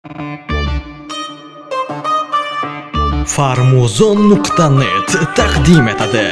Farmuzon.net taqdim etadi.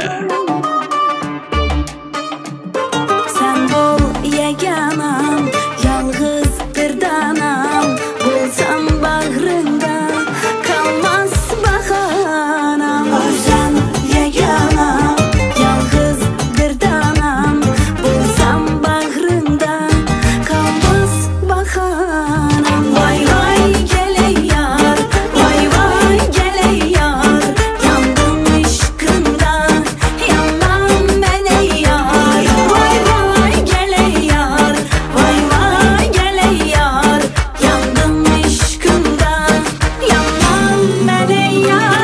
Sen bol yeganam, yalğız birdanam, bulsam bağrında kalmaz bahanam. Sen yeganam, yalğız birdanam, bulsam bağrında kalmaz bahanam. Vay vay gele yar, vay vay gele yar, yandım aşkında, yanmam ben ey yar. Vay vay gele yar, vay vay gele yar, yandım aşkında, yanmam ben ey yar.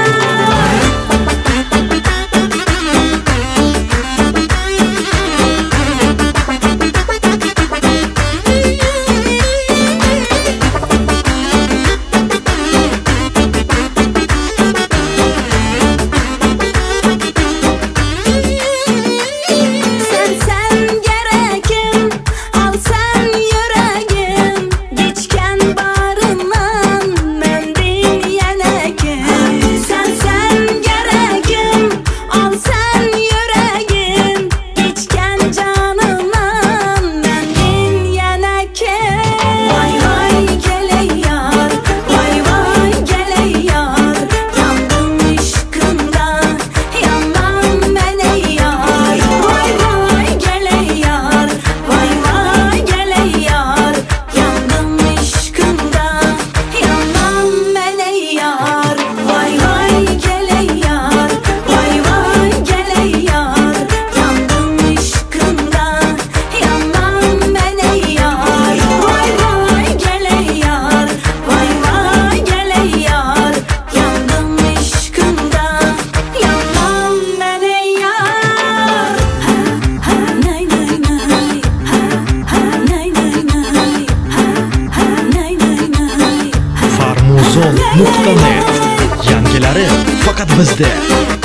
Sen gerekim, al sen yüreğim, geçken barından ben dinleyenekim. Sen gerekim, al sen yüreğim, geçken canından ben dinleyenekim. Vay vay gele yar, vay vay gele yar, yandım aşkında, yanmam ben ey yar. Vay vay gele yar, vay vay gele yar, yandım aşkında, yanmam ben ey yar. Vay vay gele yar, vay vay gele yar, yandım aşkında, yanmam ben ey yar. Vay vay gele yar, vay vay gele yar, yandım aşkında, yanmam ben ey yar. Ha nay nay nay, ha nay nay nay, ha nay nay nay. Farmuzon.net yangilari faqat bizda.